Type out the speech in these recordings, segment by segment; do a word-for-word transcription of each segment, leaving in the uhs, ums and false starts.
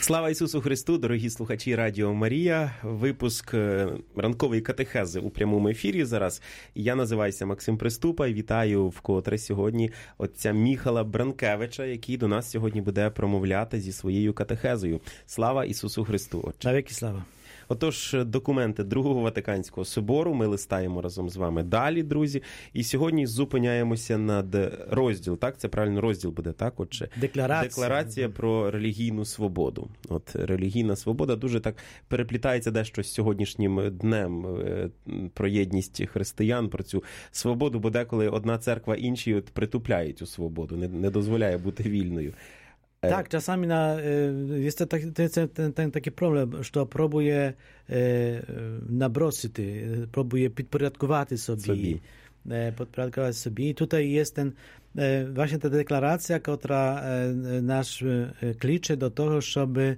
Слава Ісусу Христу, дорогі слухачі Радіо Марія. Випуск ранкової катехези у прямому ефірі зараз. Я називаюся Максим Приступа і вітаю вкотре сьогодні отця Міхала Бранкевича, який до нас сьогодні буде промовляти зі своєю катехезою. Слава Ісусу Христу, отче. Навіки слава. Отож, документи Другого Ватиканського собору ми листаємо разом з вами далі, друзі. І сьогодні зупиняємося над розділ, так? Це правильно розділ буде, так, отже? Декларація. Декларація про релігійну свободу. От релігійна свобода дуже так переплітається дещо з сьогоднішнім днем про єдність християн, про цю свободу, бо деколи одна церква іншій от притупляє цю свободу, не, не дозволяє бути вільною. Tak, czasami na, jest to taki, ten, ten, taki problem, że próbuje nabrosić, próbuje podporządkować sobie, sobie. podporządkować sobie. I tutaj jest ten, właśnie ta deklaracja, która nas klicze do tego, żeby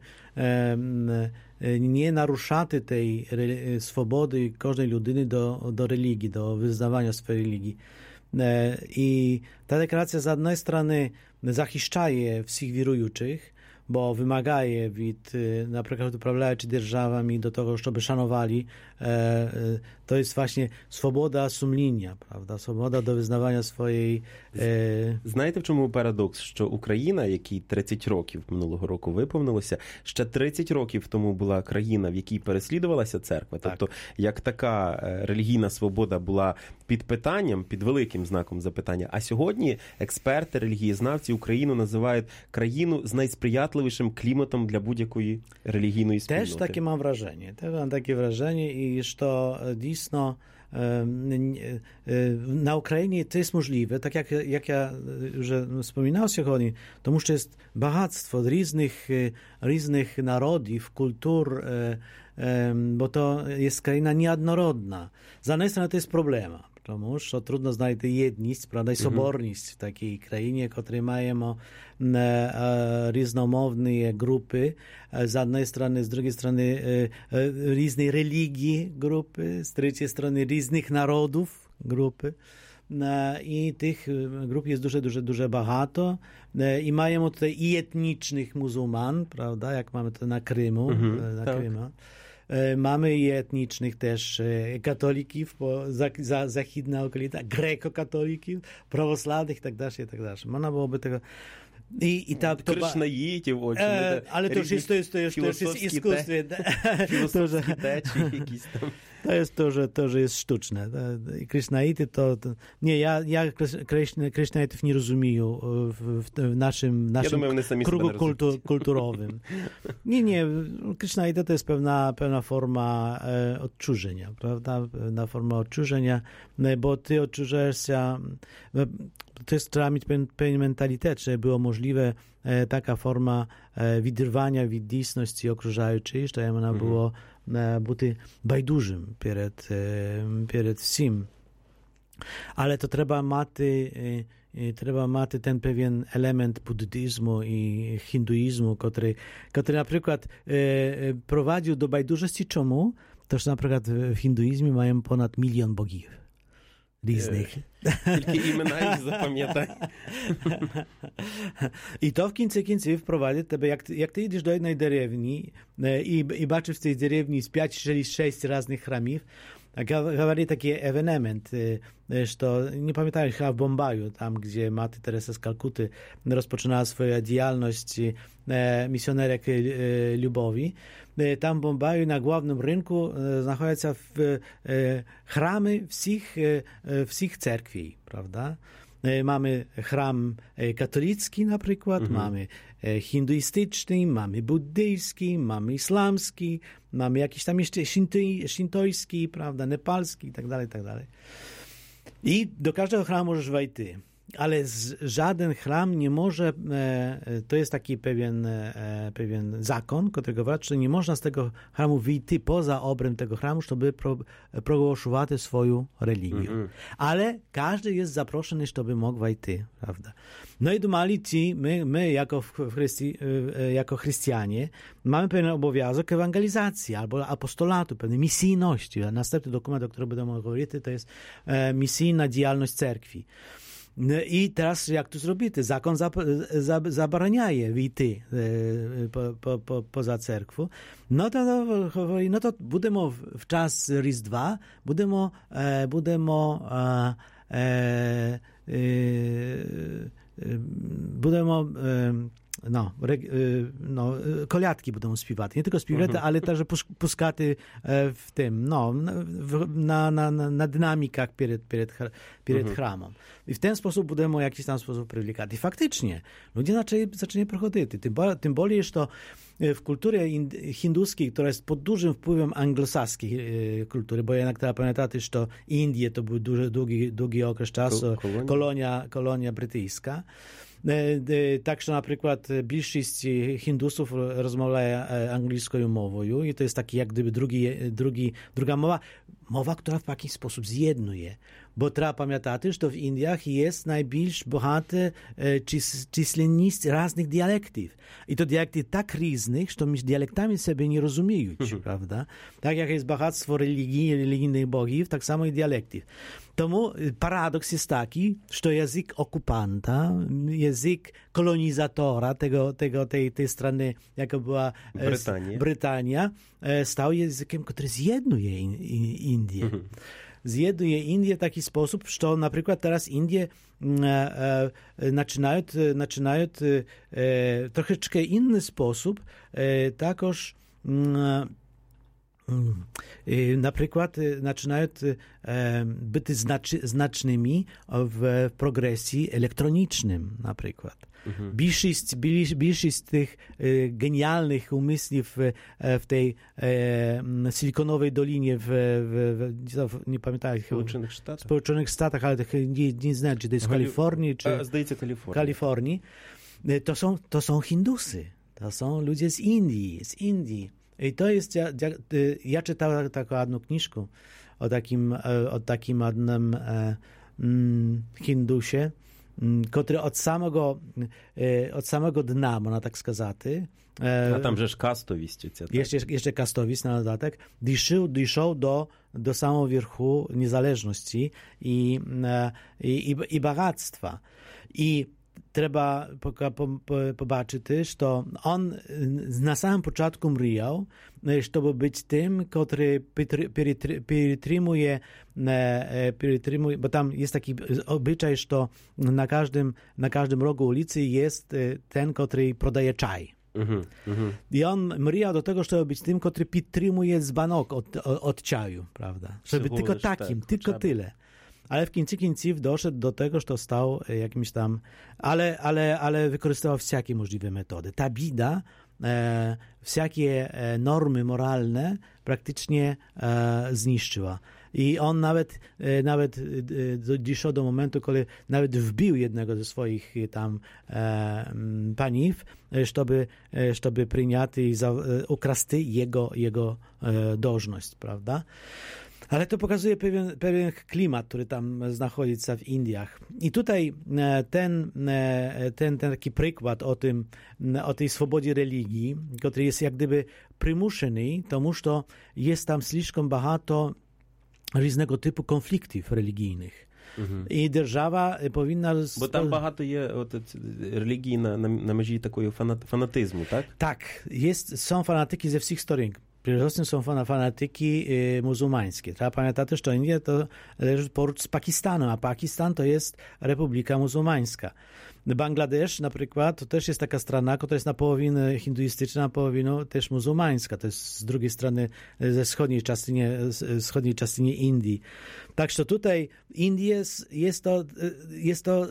nie naruszać tej swobody każdej ludyny do, do religii, do wyznawania swojej religii. I ta deklaracja z jednej strony zachiszczaje wszystkich wierujących, bo wymagaje od, na przykład uprawiających державami do tego, żeby szanowali. To jest właśnie swoboda sumienia, prawda? Swoboda do wyznawania swojej... Знаєте, в чому парадокс? Що Україна, якій тридцять років минулого року виповнилося, ще тридцять років тому була країна, в якій переслідувалася церква. Так. Тобто, як така релігійна свобода була під питанням, під великим знаком запитання. А сьогодні експерти, релігієзнавці Україну називають країну з найсприятливішим кліматом для будь-якої релігійної спільноти. Теж таке мав враження. Теж mam takie wrażenie i що дійсно na Ukrainie to jest możliwe, tak jak, jak ja już wspominałem сьогодні, тому що jest багатство різних, різних народів, культур, bo to jest kraina niejednorodna. Z jednej strony to jest problema, тому що трудно знайти єдність, правда, і соборність в такій країні, котрі маємо різномовні групи, з однієї сторони, з другої сторони різні релігії групи, з третьої сторони різних народів групи. І тих груп є дуже-дуже дуже багато. І маємо тут і етнічних мусульман, правда, як маємо тут на Криму, uh-huh, на Криму. Mamy i etnicznych też katolików, bo za, za, zachidna okolica, greko-katolików, prawosławnych i tak dalej, i tak dalej. Można byłoby tego... I, i ta, to Krysznaitów, ba... e, ale to już jest, to jest, to jest, to jest iskustwie. Filozofskie teczy jakieś tam. To jest to, że, to, że jest sztuczne. Krysznaity to, to... Nie, ja, ja krysznaitów nie rozumiem w, w naszym, naszym ja думаю, krugu kultu, kulturowym. Nie, nie. Krysznaita to jest pewna, pewna forma e, odczużenia, prawda? Pewna forma odczużenia, bo ty odczużasz się... To jest, trzeba mieć pewien, pewien mentalitet, żeby było możliwe e, taka forma e, wydrywania від дійсності окружаючої, що вона було e, бути байдужим перед, e, перед всім. Ale to trzeba mати, e, trzeba mати ten pewien element buddyzmu i hinduizmu, który, który na przykład e, prowadził do bajdurzości. Czemu? To, że na przykład w hinduizmie mają ponad milion bogów. Різних. Тільки імена їх запам'ятай. І то в кінці кінців впровадить тебе, як, як ти йдеш до одної деревні і, і бачиш в цій деревні з п'ять-шість різних храмів, tak говорит taki ewenement, że nie pamiętam, chyba w Bombaju, tam gdzie Maty Teresa z Kalkuty rozpoczynała swoją działalność misjonerek Lubowi. Tam w Bombaju na głównym rynku znajdują się chramy wszystkich, wszystkich cerkwi, prawda? Mamy chram katolicki na przykład, mhm. mamy hinduistyczny, mamy buddyjski, mamy islamski, mamy jakiś tam jeszcze shintoiski, prawda, nepalski i tak dalej, i tak dalej. I do każdego chramu możesz wejść ty. Ale z, żaden chram nie może, e, to jest taki pewien, e, pewien zakon, którego wraca, że nie można z tego chramu wyjść poza obręb tego chramu, żeby pro, progłoszować swoją religię. Mm-hmm. Ale każdy jest zaproszony, żeby mógł wejść, prawda? No i dumali ci, my, my jako, chrysti, e, jako chrześcijanie mamy pewien obowiązek ewangelizacji albo apostolatu, pewnej misyjności. A następny dokument, o którym będę mówił, to jest e, misyjna działalność cerkwi. I teraz jak to zrobити? Закон забороняє війти по, по, поза церкву. No to, no to будемо в час Різдва, будемо, будемо, будемо No, no, kolядки будемо співати. Не тільки співати, uh-huh. але теж пускати в тим, no, на, на, на, на динаміках перед, перед, перед uh-huh. храмом. І в ten sposób будемо jakiś tam sposób привлекати. I faktycznie ludzie zaczęli, zaczęli przychodzić. Tym, tym bardziej, że w kulturze hinduskiej, która jest pod dużym wpływem anglosaskiej kultury, bo jednak trzeba pamiętać, że Indie to był duży, długi, długi okres czasu, kolonia, kolonia, kolonia brytyjska. Так що, наприклад, більшість хіндусів розмовляє англійською мовою, і то є так, як gdyby drugi, drugi, druga mowa, mowa, która w jakiś sposób zjednuje. Bo trzeba pamiętać, że w Indiach jest najbільш багато численність різних діалектів. І то діалекти так різних, що між діалектами себе не розуміють, uh-huh. правда? Так як є багатство релігій, релігійних богів, так само і діалектів. Тому paradoks jest taki, że język okupanta, język kolonizatora tego, tego, tej, tej strony, jaka była Brytania, Brytania stał językiem, który zjednuje Indię. Mhm. Zjeduje Indię w taki sposób, że na przykład teraz Indie e, e, zaczynają, zaczynają e, troszeczkę inny sposób, e, takoż e, Na przykład zaczynają być znacznymi w progresji elektronicznym na przykład. Mhm. Większość, większość tych genialnych umysłów w tej silikonowej dolinie w, w, w nie pamiętam, Społeczonych Stanach. Społeczonych Stanach, ale nie, nie znam, czy to jest w Kalifornii, czy... A, zdaje się Kalifornii. Kalifornii. To są, to są Hindusy. To są ludzie z Indii, z Indii. I to jest, ja, ja, ja czytałem taką jedną książkę o takim, o takim jednym mm, Hindusie, który od samego, od samego dna, można tak сказать, a tam żeż kastowiście. Tak? Jeszcze, jeszcze kastowist na dodatek, doszedł, doszedł do, do samego wierchu niezależności i, i, i, i bogactwa. I trzeba pobaczyć, że on na samym początku mriał, żeby być tym, który перетримuje, bo tam jest taki obyczaj, że na każdym, na każdym rogu ulicy jest ten, który prodaje czaj. Mm-hmm, mm-hmm. I on mriał do tego, żeby być tym, który підтримує dzbanok od, od, od czaju, prawda? Żeby Всього tylko takim, tak, tylko tyle. Ale w końcu końców doszedł do tego, że to stał jakimś tam, ale, ale, ale wykorzystywał wszelkie możliwe metody. Ta bida, e, wszelkie normy moralne praktycznie e, zniszczyła. I on nawet, e, nawet e, doszedł do momentu, kiedy nawet wbił jednego ze swoich tam e, paniów, żeby, żeby przyjąć i za, e, ukraść jego, jego e, dożność, prawda? Ale to pokazuje pewien, pewien klimat, który tam znajduje się w Indiach. I tutaj ten, ten, ten taki przykład o tym, o tej swobodzie religii, który jest jak gdyby przymuszony, tomu, że jest tam zliczką багато różnego typu konfliktów religijnych. Mhm. I держава powinna... Bo tam багато є от, religii na, na, na межі такої fanatyzmu, tak? Tak, jest, są fanatyki ze wszystkich stron. Przede wszystkim są fanatyki y, muzułmańskie. Trzeba pamiętać, że Indie to leży porucz z Pakistanem, a Pakistan to jest republika muzułmańska. Bangladesz na przykład to też jest taka strona, która jest na połowinę hinduistyczna, na połowinę też muzułmańska. To jest z drugiej strony ze wschodniej częścinie, wschodniej częścinie Indii. Także tutaj Indie jest, jest, to, jest to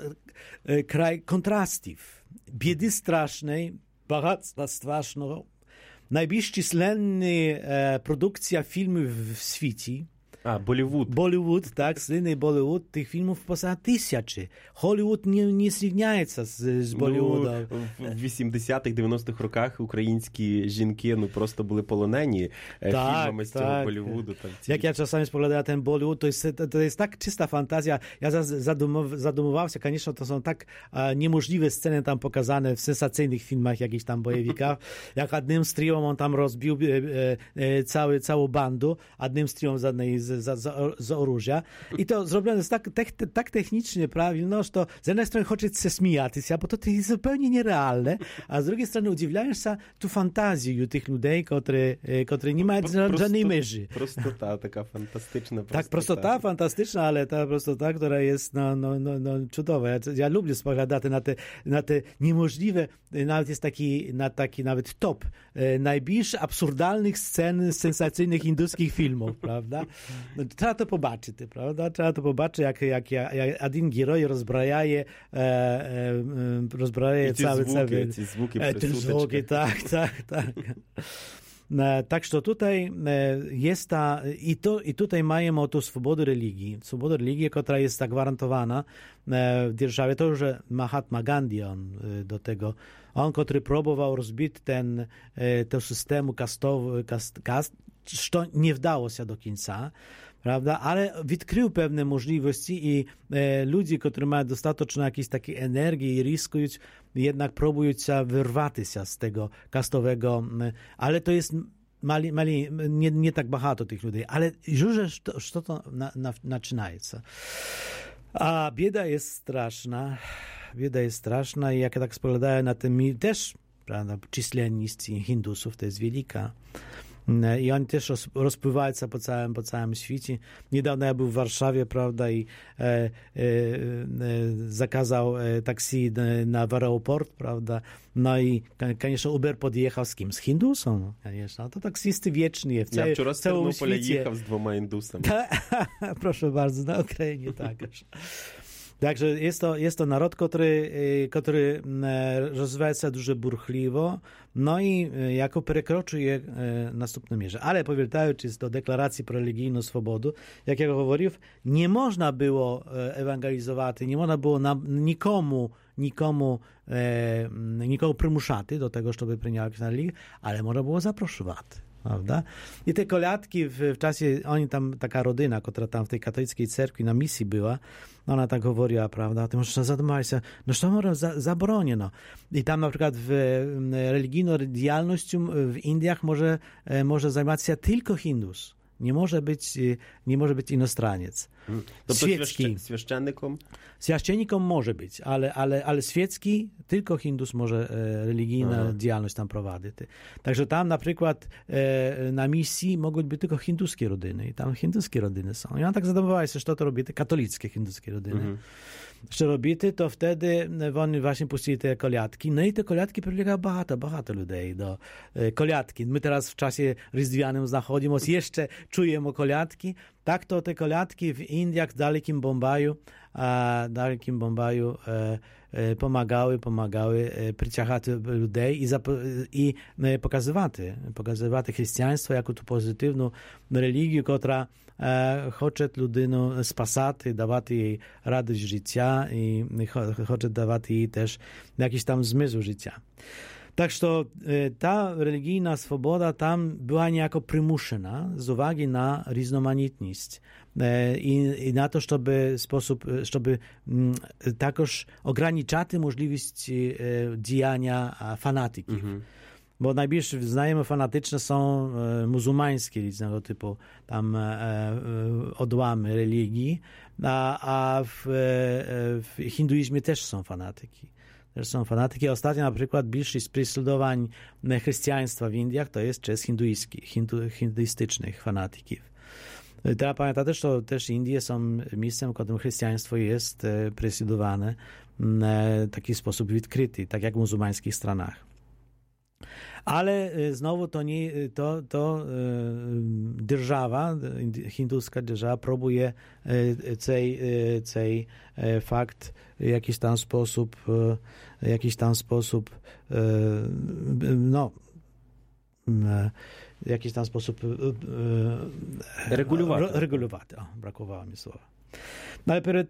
kraj kontrastów. Biedy strasznej, bogactwa strasznego, najbardziej численна e, produkcja filmów w świecie. A, Bollywood. Bollywood, tak, słynny Bollywood, tych filmów poza tysiące. Hollywood nie, nie zrівняється z, z Bollywoodem. Ну, в вісімдесятих, дев'яностих роках українські жінки ну, просто були полонені tak, фільмами з цього tak. Боллівуду. Там, ці... Jak ja czasami spoglądam na ten Bollywood, to jest, to jest tak czysta fantazja. Ja zadumowałem się, koniecznie to są tak e, niemożliwe sceny tam pokazane w sensacyjnych filmach, jakichś tam bojowikach. Jak jednym streamem on tam rozbił e, e, cały, całą bandu, jednym streamem z jednej z z, z, z orужja. I to zrobione jest tak, tak, tak technicznie prawilno, że z jednej strony хочеться się śmiać, bo to jest zupełnie nierealne, a z drugiej strony udziwiasz się tu fantazją tych ludzi, którzy nie mają żadnej myży. Prostota, taka fantastyczna prostota. Tak, prostota fantastyczna, ale ta prostota, która jest no, no, no, no, cudowna. Ja, ja lubię spoglądać na te, na te niemożliwe, nawet jest taki, na taki nawet top e, najbliższych absurdalnych scen sensacyjnych hinduskich filmów, prawda? No, trzeba to zobaczyć, prawda? Trzeba to zobaczyć, jak, jak, jak jeden heroj rozbrajaje e, e, rozbrajaje cały... Звуки, cały ці звуки, e, te звуки, tak, tak, tak. Tak, że tutaj jest ta, i, to, i tutaj mamy o tu swobodę religii. Swobodę religii, która jest zagwarantowana w dzierżawie. To, że Mahatma Gandhi, on do tego, on, który próbował rozbić ten, ten system kastowy, kast, kast, co nie wdało się do końca, prawda? Ale odkrył pewne możliwości i e, ludzie, którzy mają dostatecznie jakiejś takiej energii i riskują, jednak próbują się wyrwać się z tego kastowego, ale to jest mali, mali, nie, nie tak bardzo tych ludzi, ale już to, to na, na, zaczynaje. A bieda jest straszna, bieda jest straszna i jak ja tak spoglądałem na tym, też, prawda, czyselność Hindusów to jest wielka. I oni też roz, rozpływają się po całym, po całym świecie. Niedawno ja był w Warszawie, prawda, i e, e, e, zakazał e, taksi na w aeroport, prawda, no i koniecznie Uber podjechał z kim? Z Hindusem, no, koniecznie. No, to taksisty wieczni w całym Ja wczoraj z Ternopola jechał z dwoma Hindusami. Proszę bardzo, na Ukrainie takoż. Także jest to, jest to naród, który, który rozwija się dużo бурхливо, no i jako przekroczuje następne mierze. Ale powracając do deklaracji pro religijną swobodę, jak ja mówił, nie można było ewangelizować, nie można było na, nikomu, nikomu, e, nikogo przymuszać do tego, żeby przyjąć religię, ale można było zaproszować. Prawda? I te kolядki w, w czasie, oni tam, taka rodzina, która tam w tej katolickiej cerkwi na misji była, ona tak mówiła, prawda, ty możesz zadumać się, no co może za, zabroniono. I tam na przykład w, w religijną działalnością w Indiach może, może zajmować się tylko Hindus. Nie może być, nie może być inostraniec. To świecki. Świeszczennikom? Świeszczennikom może być, ale, ale, ale świecki tylko Hindus może e, religijna Aha. działalność tam prowadzić. Także tam na przykład e, na misji mogą być tylko hinduskie rodziny i tam hinduskie rodziny są. I on tak zadowolała się, że to robi, te katolickie hinduskie rodziny. Mhm. Że robity, to wtedy oni właśnie puścili te kolядki. No i te kolядki przylega bardzo, bardzo ludzi do e, kolядki. My teraz w czasie ryzdwianym znachodzimy, jeszcze czujemy kolядki. Tak to te kolядki w Indiach, w dalekim Bombaju, a dalekim Bombaju e, e, pomagały, pomagały e, przyciągać ludzi i, zap- i e, pokazywać, pokazywać chrześcijaństwo jako tu pozytywną religię, która e, chce ludynu spasać, dawać jej radość życia i chce dawać jej też jakiś tam zmysł życia. Tak, że ta religijna swoboda tam była niejako przymuszona z uwagi na różnorodność i, i na to, żeby sposób, żeby takoż ograniczać możliwość działania fanatyki. Mhm. Bo najbliższe znajome fanatyczne są muzułmańskie różnego typu tam odłamy religii, a, a w, w hinduizmie też są fanatyki. Też są fanatyki. Ostatnio na przykład bliższy z prześladowań chrześcijaństwa w Indiach to jest przez hindu, hinduistycznych fanatyków. Trzeba pamiętać też, że też Indie są miejscem, w którym chrześcijaństwo jest prześladowane w taki sposób odkryty, tak jak w muzułmańskich stronach. Ale znowu to nie, to, to dzierżawa, hinduska dzierżawa próbuje cej, cej fakt w jakiś tam sposób, jakiś tam sposób, no, w jakiś tam sposób regulować. regulować. O, brakowało mi słowa. No ale przed,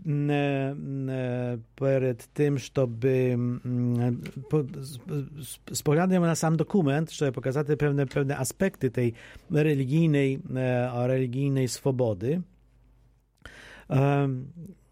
przed tym, żeby spoglądamy na sam dokument, żeby pokazać pewne, pewne aspekty tej religijnej, religijnej swobody.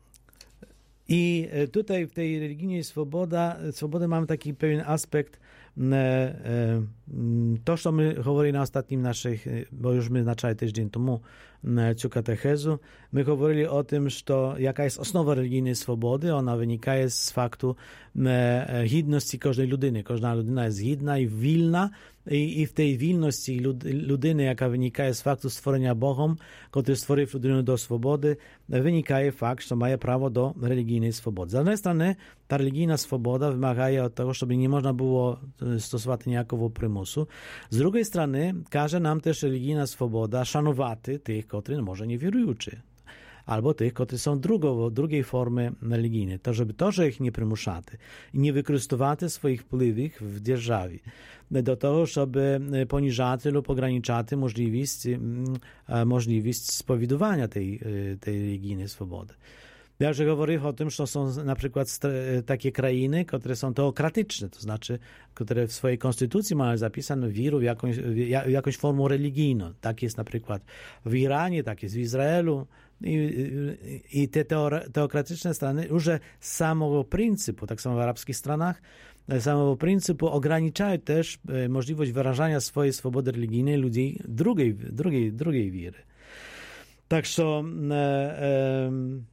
I tutaj w tej religijnej swoboda, swobody mamy taki pewien aspekt to, що ми говорили на ostatnim наших, bo już my na cały tydzień temu цю katechezу, my говорили o tym, że jaka jest osnowa religijnej swobody, ona wynika z faktu gidności każdej ludyny. Każda ludyna jest gidna i wilna, i, i w tej wilności lud, ludyny, jaka wynika z faktu stworzenia Bogom, który stworzył ludynę do swobody, wynika fakt, że ma prawo do religijnej swobody. Z jednej strony ta religijna swoboda wymaga od tego, żeby nie można było stosować niejakowo prymusu. Z drugiej strony każe nam też religijna swoboda szanować tych, którzy może nie wierują, albo tych, którzy są drugą, drugiej formy religijnej. To, żeby to, że ich nie przymuszaty i nie wykorzystywać swoich wpływów w dzierżawie do tego, żeby poniżać lub ograniczać możliwość, możliwość spowiadowania tej, tej religijnej swobody. Ja już mówię o tym, że są na przykład takie krainy, które są teokratyczne, to znaczy, które w swojej konstytucji mają zapisane wiarę w jakąś, w jakąś formę religijną. Tak jest na przykład w Iranie, tak jest w Izraelu. I, i te teokratyczne strony już z samego pryncypu, tak samo w arabskich stronach, z samego pryncypu ograniczają też możliwość wyrażania swojej swobody religijnej ludzi drugiej, drugiej, drugiej wiary. Tak, że e,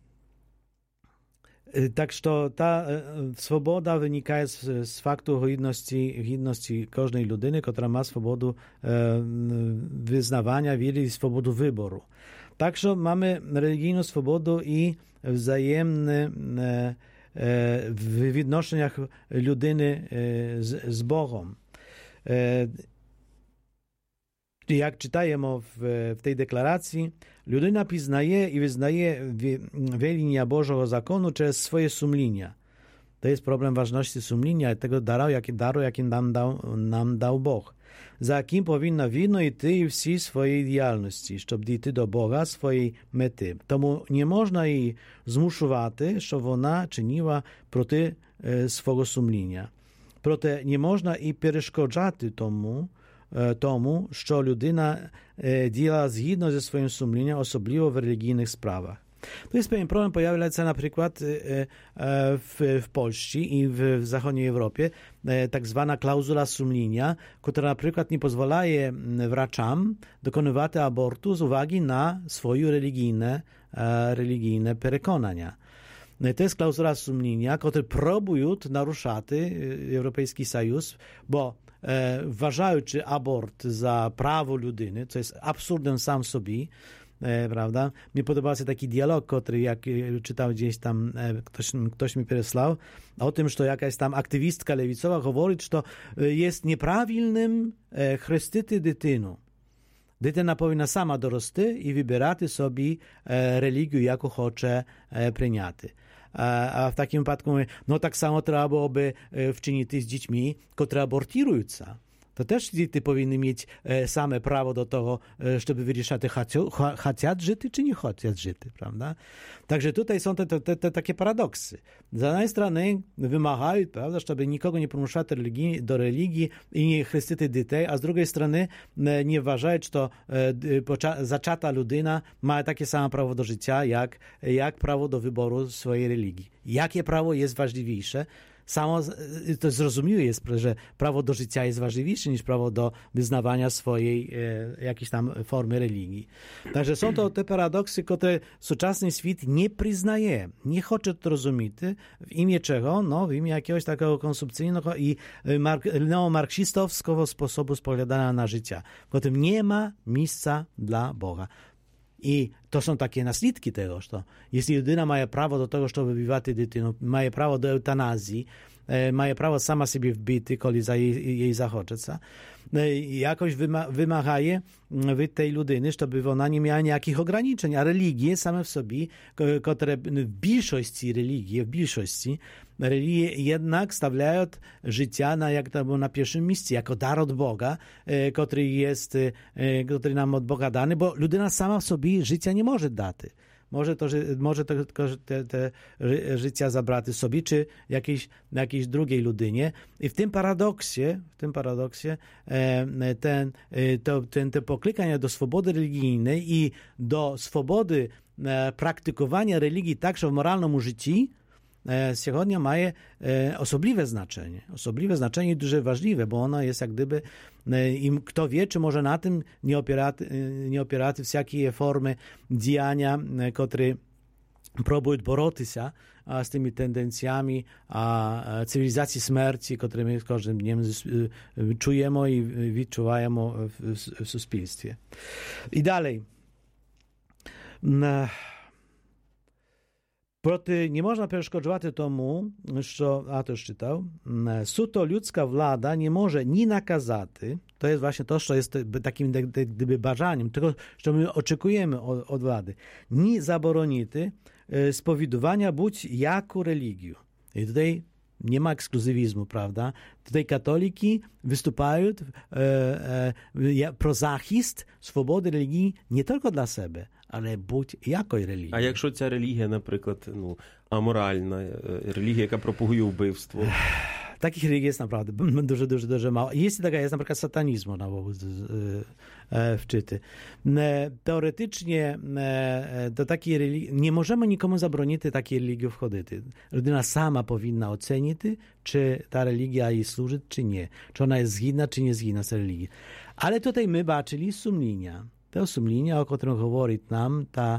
e, tak, że ta swoboda wynika z, z faktu godności, godności każdej ludyny, która ma swobodę e, wyznawania wiary i swobodę wyboru. Także mamy religijną swobodę i wzajemne e, e, w відношеннях ludyny e, z, z Bogiem. E, jak czytajemy w, w tej deklaracji, ludyna przyznaje i wyznaje wielenia Bożego zakonu przez swoje sumienia. To jest problem ważności sumienia i tego daru, jaki, daru, jaki nam dał, nam dał Bóg. За яким повинна вільно йти і всі свої діяльності, щоб дійти до Бога своєї мети. Тому не можна її змушувати, щоб вона чинила проти е, свого сумління. Проте не можна і перешкоджати тому, е, тому що людина е, діла згідно зі своїм сумлінням, особливо в релігійних справах. To jest pewien problem, pojawia się na przykład w, w Polsce i w, w zachodniej Europie tak zwana klauzula sumienia, która na przykład nie pozwala wraczam dokonywać abortu z uwagi na swoje religijne, religijne przekonania. To jest klauzula sumienia, która próbują naruszać Europejski Sojusz, bo uważają, że abort za prawo ludyny, co jest absurdem sam sobie, E, prawda? Mnie podobał się taki dialog, który jak czytał gdzieś tam, e, ktoś, ktoś mi przesłał, o tym, że jakaś tam aktywistka lewicowa mówi, że to jest nieprawilnym e, chrzcić dytynu. Dytyna powinna sama dorosty i wybierać sobie e, religię, jaką chce e, przyjąć. A, a w takim wypadku mówię, no tak samo trzeba byłoby e, wczynić z dziećmi, które abortują. To też dzieci powinny mieć e, same prawo do tego, e, żeby wyrażać, chcą żyć, czy nie chcą żyć, prawda? Także tutaj są te, te, te takie paradoksy. Z jednej strony wymagają, prawda, żeby nikogo nie przymuszać do religii i nie chrzcić dzieci, a z drugiej strony e, nie uważają, że to e, zaczata ludyna ma takie samo prawo do życia, jak, jak prawo do wyboru swojej religii. Jakie prawo jest ważniejsze? Samo to zrozumiałe jest, że prawo do życia jest ważniejsze niż prawo do wyznawania swojej e, jakiejś tam formy religii. Także są to te paradoksy, które współczesny świat nie przyznaje, nie chce to rozumieć. W imię czego? No, w imię jakiegoś takiego konsumpcyjnego i mark- neomarksistowskiego sposobu spoglądania na życie, w którym nie ma miejsca dla Boga. I to są takie naslідki tego, że jeśli ludyna ma prawo do tego, żeby wybywać dytynu, ma prawo do eutanazji, e, ma prawo sama siebie wbić, kiedy za jej, jej zachodzę, e, jakoś wyma, wymagaje w tej ludyny, żeby ona nie miała jakich ograniczeń, a religie same w sobie, które w większości religii, w większości religie jednak stawiają życia na, jak to było na pierwszym miejscu, jako dar od Boga, e, który jest, e, który nam od Boga dany, bo ludyna sama w sobie życia nie może dać. Może to, może to tylko te, te życia zabrać sobie, czy jakiejś, jakiejś drugiej ludynie. I w tym paradoksie, w tym paradoksie e, ten, to, ten, te poklykania do swobody religijnej i do swobody e, praktykowania religii także w moralnym życiu сьогодні має особливе значення. Особливе значення і дуже важливе, бо воно є, як gdyby, i kto wie, czy może na tym nie opierać, nie opierać всякі форми діяння, które próbują borotися z tymi tendencjami a cywilizacji śmierci, które my każdym dniem czujemy i відчуваємо w, w суспільстві. I dalej. Проти не можна перешкоджати тому, що, а то ж читав, суто людська влада не може ні наказати, to jest właśnie to, co jest takim gdyby bажанням, tego, co my oczekujemy od, od władzy, ni zaboronity spowidowania bądź jaką religię. I tutaj nie ma ekskluzywizmu, prawda? Tutaj katoliki występują e, e, pro захист swobody religii nie tylko dla siebie, ale будь-якої релігії. А якщо ця релігія, наприклад, ну, аморальна, релігія, яка пропагує вбивство? Takich religii jest naprawdę dużo, dużo, dużo mało. Jest taka, jest na przykład satanizmu na wczyty. Teoretycznie do takiej religii, nie możemy nikomu zabronić takiej religii wchodzić. Rodzina sama powinna ocenić, czy ta religia jej służy, czy nie. Czy ona jest zgodna, czy nie zgodna z religią. Ale tutaj my baczyli sumienia. To sumienia, o którym mówi nam ta,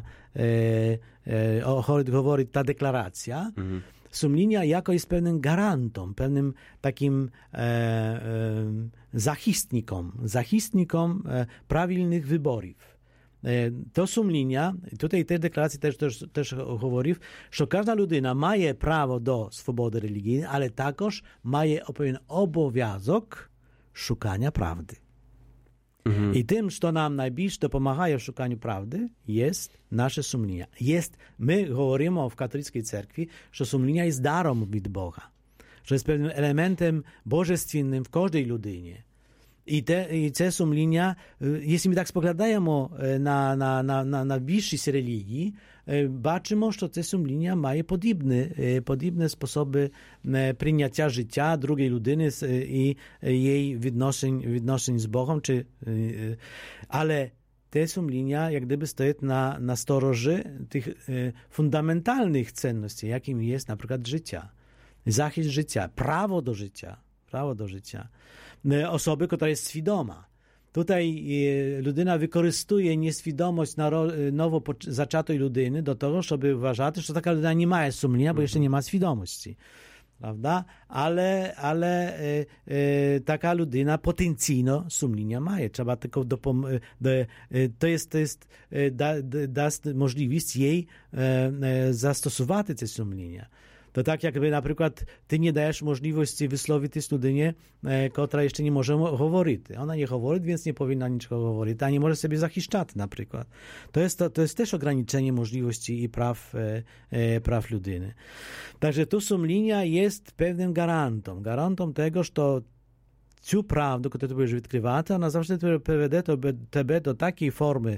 e, e, mówi ta deklaracja, mhm. Sumienia jako jest pewnym garantą, pewnym takim e, e, zachistnikom, zachistnikom e, prawilnych wyborów. E, to sumienia, tutaj te deklaracje też, też, też mówi, że każda ludyna ma prawo do swobody religijnej, ale także ma pewien obowiązek szukania prawdy. Mhm. I tym, co nam najbliżej dopomaga w szukaniu prawdy, jest nasze sumienie. Jest, my mówimy w katolickiej cerkwi, że sumienie jest darem od Boga, że jest pewnym elementem bożestwiennym w każdej ludynie. I te, i te sumienia, jeśli my tak spoglądamy na, na, na, na, na wyższość religii, baczymy, że te sumienia mają podobne, podobne sposoby przyjęcia życia drugiej ludyny i jej відношень, відношень z Bogiem, czy, ale te sumienia jak gdyby stoją na, na storoży tych fundamentalnych cenności, jakim jest na przykład życia, zachęć życia, prawo do życia, prawo do życia. Osoby, która jest świadoma. Tutaj ludyna wykorzystuje nieświadomość nowo zaczatej ludyny do tego, żeby uważać, że taka ludyna nie ma sumienia, bo jeszcze nie ma świadomości. Prawda? Ale, ale e, e, taka ludyna potencjalnie sumienia ma. Trzeba tylko dopom- do, e, to jest, to jest da, da możliwość jej e, e, zastosować te sumienia. To tak jakby na przykład ty nie dajesz możliwości wysłowić studynie, e, która jeszcze nie może mówić. Ona nie mówi, więc nie powinna niczego mówić, a nie może sobie zachiszczać na przykład. To jest, to, to jest też ograniczenie możliwości i praw, e, e, praw ludyny. Także tu sumienia jest pewnym garantą. Garantą tego, że цю правду, яку ти будеш відкривати, вона завжди приведе тебе до такої форми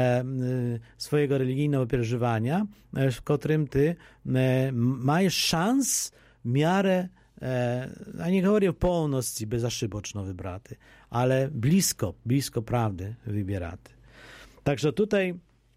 swojego religijnego przeżywania, w którym ty masz szans w miarę, a nie mówię o pełności bezaszyboczno wybraty, ale blisko, blisko prawdy wybierać. Także tutaj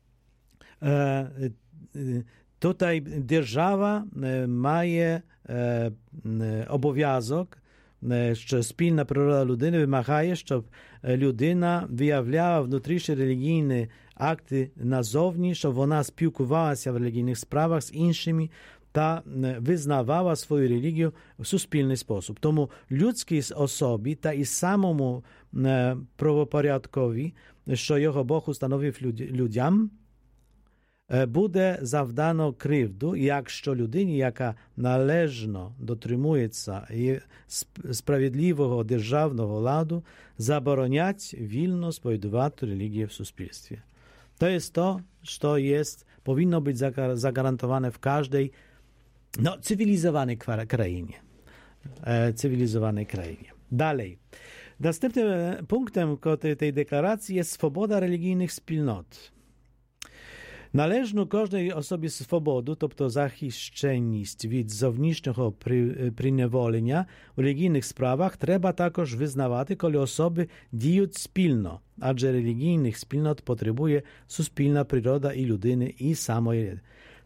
tutaj держава має obowiązek, що спільна природа людини вимагає, щоб людина виявляла внутрішні релігійні акти назовні, щоб вона спілкувалася в релігійних справах з іншими та визнавала свою релігію в суспільний спосіб. Тому людській особі та і самому правопорядкові, що його Бог установив людям, буде завдано кривду, якщо людині, яка належно дотримується справедливого державного ладу, заборонять вільно сповідувати релігію в суспільстві. To jest to, co jest, powinno być zagarantowane w każdej no, cywilizowanej krainie. E, cywilizowanej krainie. Dalej. Następnym punktem tej deklaracji jest swoboda religijnych wspólnot. Належну кожній особі свободу, тобто захищеність від зовнішнього приневолення у релігійних справах, треба також визнавати, коли особи діють спільно, адже релігійних спільнот потребує суспільна природа і людини, і самої.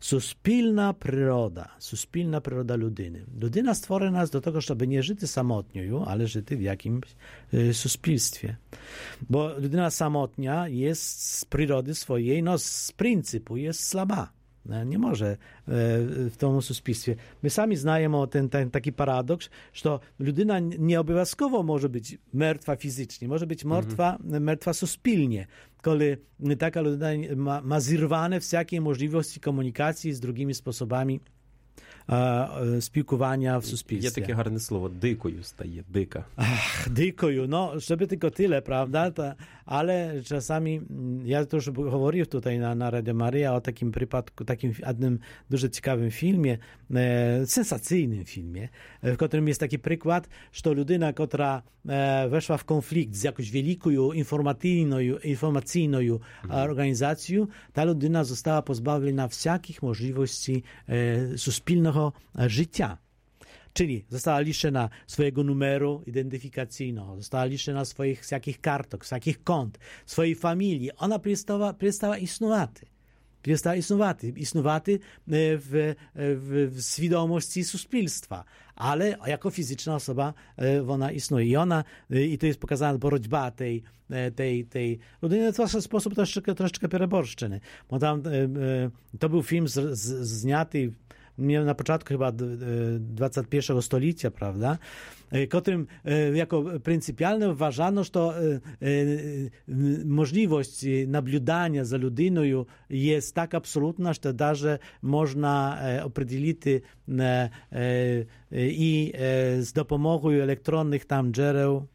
суспільна природа, суспільна природа людини. Людина створена do tego, żeby nie żyć samotnią, ale żyć w jakimś e, суспільстві. Bo людина samotnia jest z przyrody swojej, no z pryncypu jest słaba. Nie może w tym суспільстві. My sami znajemy ten, ten taki paradoks, że ludyna nie obowiązkowo może być martwa fizycznie, może być martwa, mm-hmm. martwa suspilnie, kiedy taka ludyna ma, ma zerwane wszelkie możliwości komunikacji z drugimi sposobami спілкування в суспільстві. Є таке гарне слово, дикою стає, дика. Ach, dykою, no, żeby tylko tyle, prawda? Ta, ale czasami, ja też mówiłem tutaj na, na Radio Maryja o takim przypadku, takim jednym дуже ciekawym filmie, e, sensacyjnym filmie, w którym jest taki przykład, że ludyna, która e, weszła w konflikt z jakąś wielką informacyjną, informacyjną mhm. organizacją, ta ludyna została pozbawiona wszelkich możliwości e, suspilnego życia. Czyli została liczona swojego numeru identyfikacyjnego, została liczona swoich jakich kartok, jakich kont, swojej familii. Ona przestała, przestała istnować. Przestała istnować. Istnować w, w, w świadomości suspilstwa. Ale jako fizyczna osoba ona istnieje. I ona, i to jest pokazana borotьба tej, tej, tej ludyny w sposób troszeczkę, troszeczkę переборщений. Bo tam to był film z, z, zняty na początku chyba dwudziestego pierwszego stulecia, prawda, którym jako pryncypialne uważano, że to możliwość nablюдania za ludyną jest tak absolutna, że даже można określić i z dopomogą elektronnych tam źródeł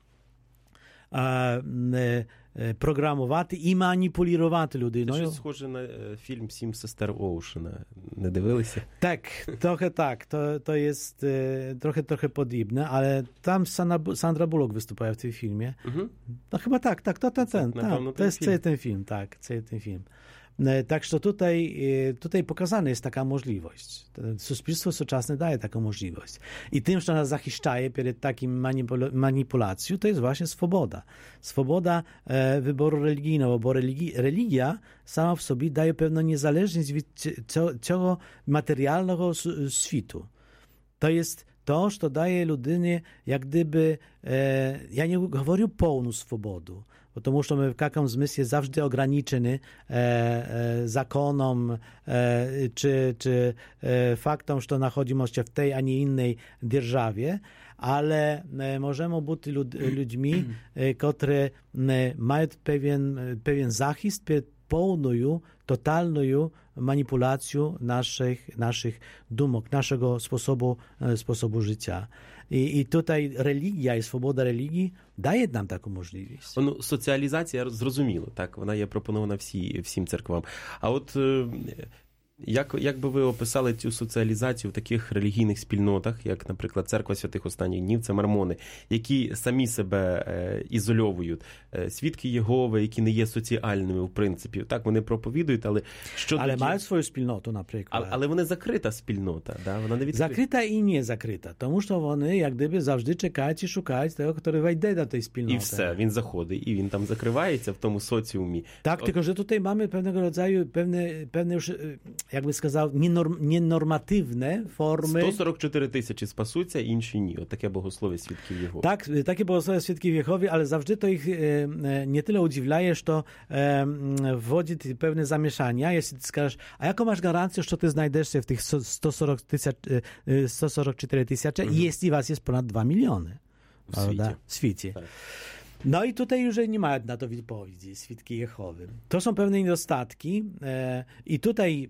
програмувати і маніпулювати людиною. Це щось схоже на фільм «Сім сестер Оушена». Не дивилися? Так, trochę tak. To, to jest e, trochę, trochę podobne, ale tam Sandra, Sandra Bullock występuje w tym filmie. Mhm. No chyba tak, tak, to, to ten, tak, to jest cały ten film, tak, cały ten film. Tak, że tutaj, tutaj pokazana jest taka możliwość. Suspilstwo współczesne daje taką możliwość. I tym, że nas zachiszczaje przed takim manipul- manipulacją, to jest właśnie swoboda. Swoboda e, wyboru religijnego, bo religi- religia sama w sobie daje pewną niezależność od tego materialnego światu. To jest to, co daje ludynie, jak gdyby, e, ja nie mówię pełną swobodę, bo to muszą w jakimś zmysle zawsze ograniczony e, e, zakonom e, czy, czy e, faktom, że nachodzimy się w tej, a nie innej dzierżawie, ale e, możemy być lud, ludźmi, e, które e, mają pewien, pewien zachist przed pełną, totalną manipulacją naszych, naszych dumok, naszego sposobu, sposobu życia. I, I tutaj religia i swoboda religii daje nam taką możliwość. Ну, соціалізація, зрозуміло, так, вона є пропонована всі, всім церквам. А от як, як би ви описали цю соціалізацію в таких релігійних спільнотах, як, наприклад, Церква Святих Останніх Днів, це мормони, які самі себе е, ізольовують, е, свідки Єгови, які не є соціальними, в принципі, так, вони проповідують, але що Але тоді... мають свою спільноту, наприклад. Але, але вони закрита спільнота, да? Вона не відкрита. Закрита і не закрита, тому що вони, як гdyby, завжди чекають і шукають того, хто вийде до тієї спільноти. І все, він заходить, і він там закривається в тому соціумі. Так, От... tylko że tutaj mamy pewnego rodzaju, pewne, pewne już, jakby сказав, nienormatywne formy. сто сорок чотири тисячі спасуться, інші ні. От таке богослов'я свідків Єгови. Так, takie bogosłowie świadków Jehowy, ale zawsze to ich e, nie tyle udziwlaje, że to e, wwodzi pewne zamieszania. Jeśli ty skażesz, a jaką masz gwarancję, że ty znajdziesz się w tych sto сорок cztery tysiące mhm. i jeśli was jest ponad dwa miliony. W świecie. W świecie. Tak. No i tutaj już nie mają na to odpowiedzi świadki Jehowy. To są pewne niedostatki e, i tutaj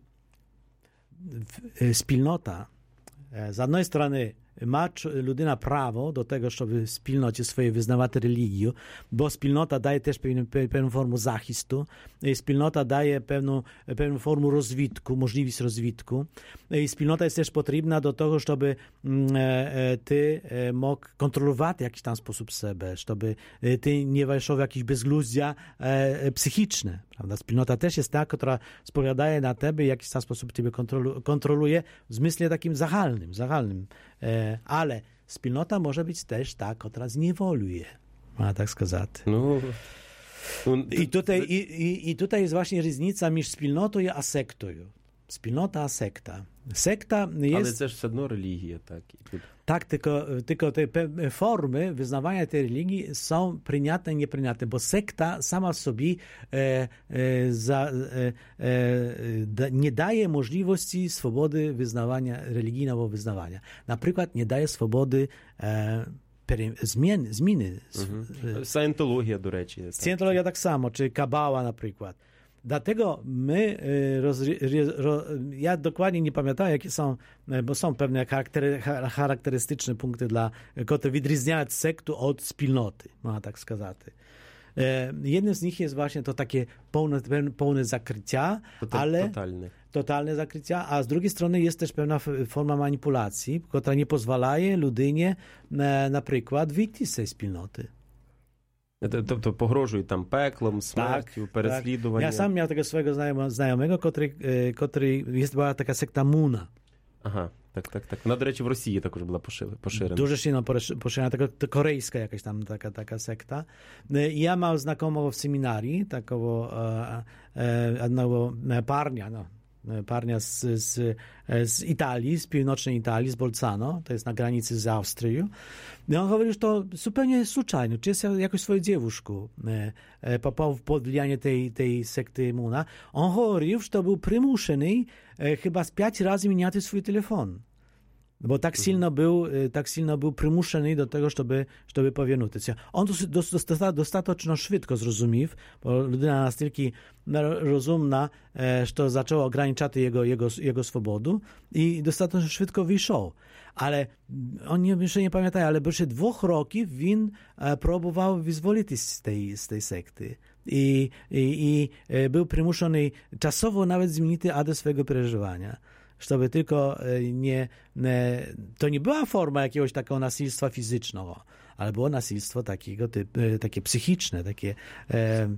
spilnota z jednej strony ma ludyna prawo do tego, żeby w spilnocie swojej wyznawać religię, bo spilnota daje też pewną, pewną formę zachistu, spilnota daje pewną, pewną formę rozwitku, możliwość rozwitku i spilnota jest też potrzebna do tego, żeby ty mógł kontrolować w jakiś tam sposób siebie, żeby ty nie weszł w jakieś bezludzia psychiczne. Prawda? Spilnota też jest ta, która spowiadaje na tebe i w jakiś tam sposób ciebie kontroluje w zmyśle takim zachalnym, zachalnym. Ale spilnota może być też ta, która zniewoluje, można tak сказати. No, I tutaj, i, i, i tutaj jest właśnie różnica między spilnotą a sektą. Спільнота, а секта. Sekta jest... Ale też все одно релігія, так. Tak, tylko, tylko te formy wyznawania tej religii są przyjęte i nieprzyjęte, bo sekta sama w sobie e, e, za, e, e, nie daje możliwości swobody wyznawania, religijnego wyznawania. Na przykład nie daje swobody e, zmian, zmiany. Mhm. Scientologia, do rечі. Scientologia tak samo, czy kabała na przykład. Dlatego my, roz, roz, ja dokładnie nie pamiętam, jakie są, bo są pewne charaktery, charakterystyczne punkty, dla, które відрізняють секту od wspólnoty, można tak сказати. Jednym z nich jest właśnie to takie pełne, pełne zakrycia, Total, ale totalne. totalne zakrycia, a z drugiej strony jest też pewna forma manipulacji, która nie pozwala ludynie na, na przykład wyjść z tej wspólnoty. Тобто погрожують там пеклом, смертю, tak, переслідуванням. Tak. Ja sam miał tego swojego znajomego, który, który jest, była taka sekta Muna. Ага, так, так, так. Вона, до речі, в Росії також була поширена. Дуже сильно поширена, taka, to korejska jakaś tam taka, taka sekta. Ja mam znakomego w seminarii, takiego jednego parnia, no. Parnia z, z, z Italii, z północnej Italii, z Bolzano, to jest na granicy z Austrią. I on mówił, że to zupełnie случайно, czy jest jakoś swoją dziewuszką popał pod влияние tej, tej sekty Muna. On mówił, że to był przymuszony chyba z pięć razy zmieniać swój telefon. Bo tak silno był, tak silno był przymuszony do tego, żeby, żeby powiernuć się. On dostateczno szybko zrozumiał, bo ludyna настільки rozumna, że zaczęło ograniczać jego, jego, jego swobodę i dostateczno szybko wyszedł. Ale on nie, jeszcze nie pamięta, ale jeszcze dwóch roków win próbował wyzwolić z tej, z tej sekty. I, i, i był przymuszony czasowo nawet zmienić adres swojego przeżywania. Żeby tylko nie, nie... To nie była forma jakiegoś takiego nasilstwa fizycznego, ale było nasilstwo takiego typu, takie psychiczne, takie... E,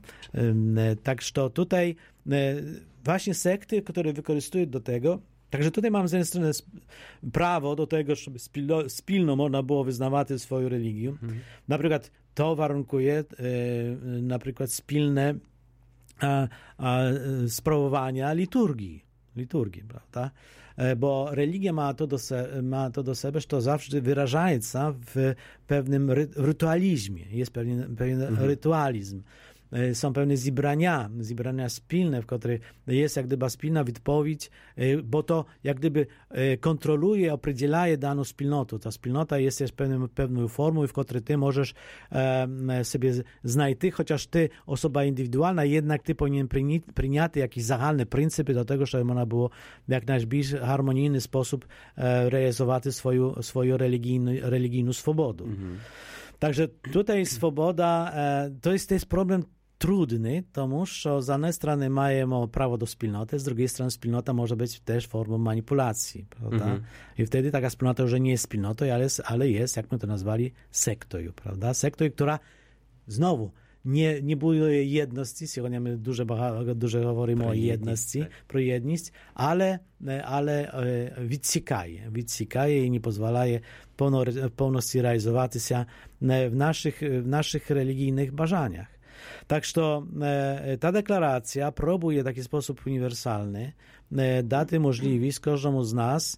e, tak, że tutaj e, właśnie sekty, które wykorzystują do tego, także tutaj mam z jednej strony prawo do tego, żeby spilno, spilno można było wyznawać swoją religię. Mhm. Na przykład to warunkuje e, na przykład spilne a, a, sprawowania liturgii. liturgii, prawda? Bo religia ma to do, se, ma to do siebie, że to zawsze wyraża się w pewnym ry, rytualizmie. Jest pewien, pewien mhm. rytualizm. Są pewne zebrania, zebrania wspólne, w których jest jak gdyby wspólna wypowiedź, bo to jak gdyby kontroluje, określa daną wspólnotę. Ta wspólnota jest, jest pewną, pewną formą, w której ty możesz e, sobie znajти, chociaż ty, osoba indywidualna, jednak ty powinien przyjąć jakieś zagalne pryncypy do tego, żeby można było w jak najbardziej harmonijny sposób e, realizować swoją, swoją religijną, religijną swobodę. Mhm. Także tutaj swoboda, e, to jest, to jest problem trudny, тому що з однієї сторони маємо право до спільноти, з іншої сторони спільнота може бути теж формою маніпуляції, prawda? Mm-hmm. I wtedy taka wspólnota już nie jest wspólnotą, ale, ale jest, jak my to nazwali, sektою, prawda? Sektою, która znowu nie, nie buduje jedności, сьогодні my дуже, дуже говоримо o jedności, про єдність, ale, ale відсікає, відсікає і не дозволяє в повності реалізуватися w naszych, w naszych religijnych bażaniach. Tak, że ta deklaracja próbuje w taki sposób uniwersalny dać możliwość każdemu z nas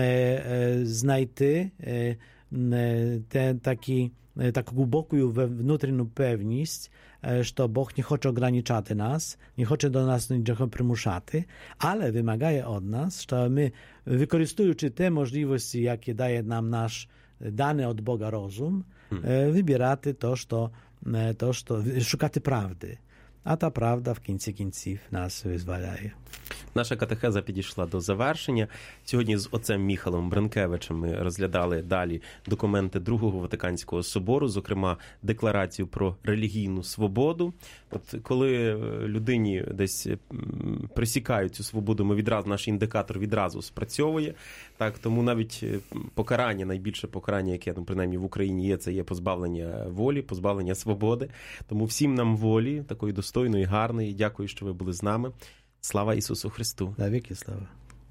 znaleźć ten taki, taką głęboką wewnętrzną pewność, że Bóg nie chce ograniczać nas, nie chce do nas niczego przymuszać, ale wymaga od nas, że my, wykorzystując te możliwości, jakie daje nam nasz dany od Boga rozum, hmm. wybierać to, że to, że szukać prawdy. А та правда в кінці кінців нас визволяє. Наша катехеза підійшла до завершення. Сьогодні з отцем Міхалом Бренкевичем ми розглядали далі документи Другого Ватиканського собору, зокрема декларацію про релігійну свободу. От коли людині десь присікають цю свободу, ми відразу, наш індикатор відразу спрацьовує. Так, тому навіть покарання, найбільше покарання, яке, ну, принаймні в Україні є, це є позбавлення волі, позбавлення свободи. Тому всім нам волі, такої достойної, гарної. Дякую, що ви були з нами. Слава Ісусу Христу! Навіки слава!